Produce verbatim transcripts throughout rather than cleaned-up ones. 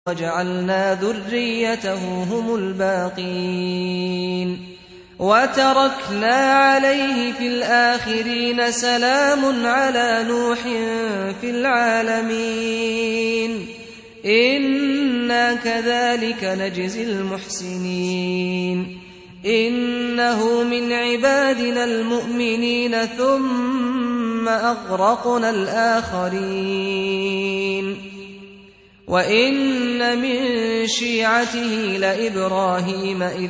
وجعلنا ذريته هم الباقين وتركنا عليه في الآخرين سلام على نوح في العالمين إنا كذلك نجزي المحسنين إنه من عبادنا المؤمنين ثم أغرقنا الآخرين وإن من شيعته لإبراهيم إذ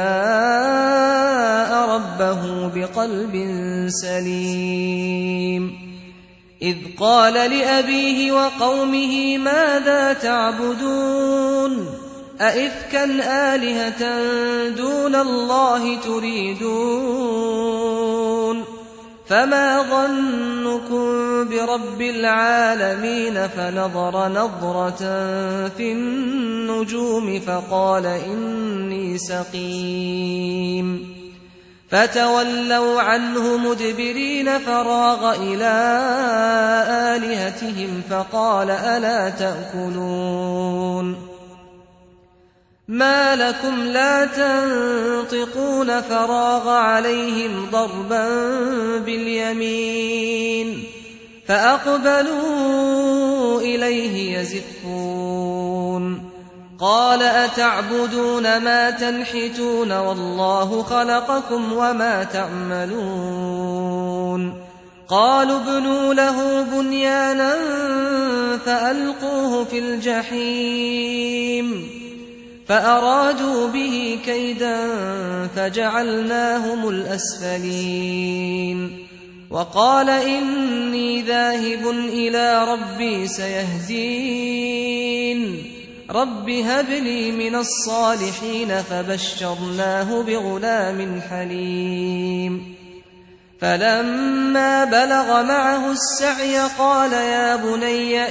جاء ربه بقلب سليم إذ قال لأبيه وقومه ماذا تعبدون أئفكا آلهة دون الله تريدون فما ظنكم برب العالمين فنظر نظرة في النجوم فقال إني سقيم فتولوا عنه مدبرين فراغ إلى آلهتهم فقال ألا تأكلون ما لكم لا تنطقون فراغ عليهم ضربا باليمين فأقبلوا إليه يزفون قال أتعبدون ما تنحتون والله خلقكم وما تعملون قالوا ابنوا له بنيانا فألقوه في الجحيم فأرادوا به كيدا فجعلناهم الأسفلين وقال إني ذاهب إلى ربي سيهدين رب هب لي من الصالحين فبشرناه بغلام حليم فلما بلغ معه السعي قال يا بني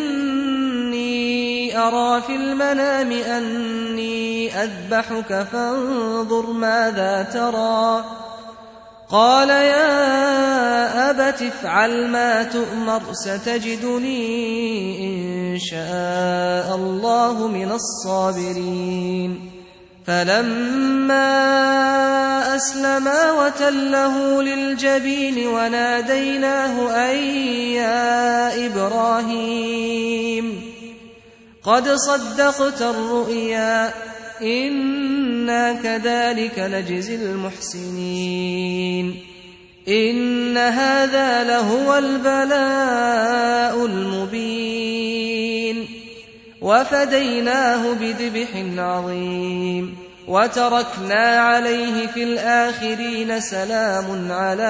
إني أرى في المنام أني أذبحك فانظر ماذا ترى قال يا أبت افعل ما تؤمر ستجدني إن شاء الله من الصابرين فلما أسلما وتله للجبين وناديناه أن يا إبراهيم قد صدقت الرؤيا إنا كذلك نجزي المحسنين إن هذا لهو البلاء المبين وفديناه بذبح عظيم وتركنا عليه في الآخرين سلام على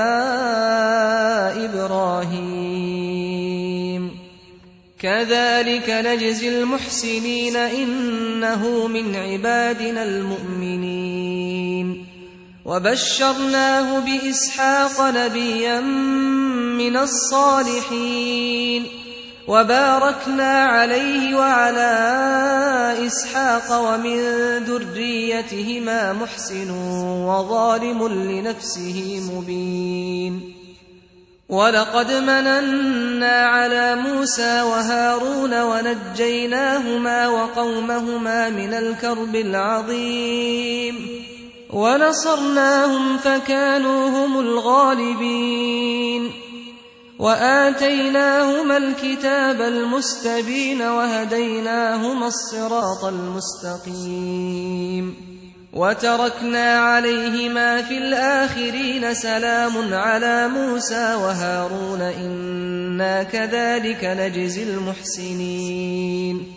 إبراهيم كذلك نجزي المحسنين إنه من عبادنا المؤمنين وبشرناه بإسحاق نبيا من الصالحين وباركنا عليه وعلى إسحاق ومن ذريتهما محسن وظالم لنفسه مبين ولقد مننا على موسى وهارون ونجيناهما وقومهما من الكرب العظيم ونصرناهم فكانوا هم الغالبين وآتيناهما الكتاب المستبين وهديناهما الصراط المستقيم وتركنا عليهما في الآخرين سلام على موسى وهارون إنا كذلك نجزي المحسنين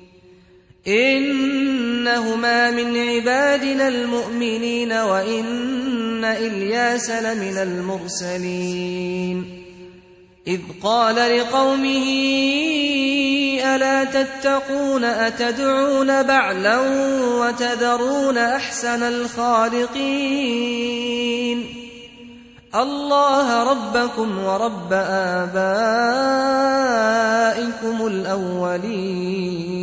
إنهما من عبادنا المؤمنين وإن إلياس لمن المرسلين إذ قال لقومه ألا تتقون أتدعون بعلا وتذرون أحسن الخالقين الله ربكم ورب آبائكم الأولين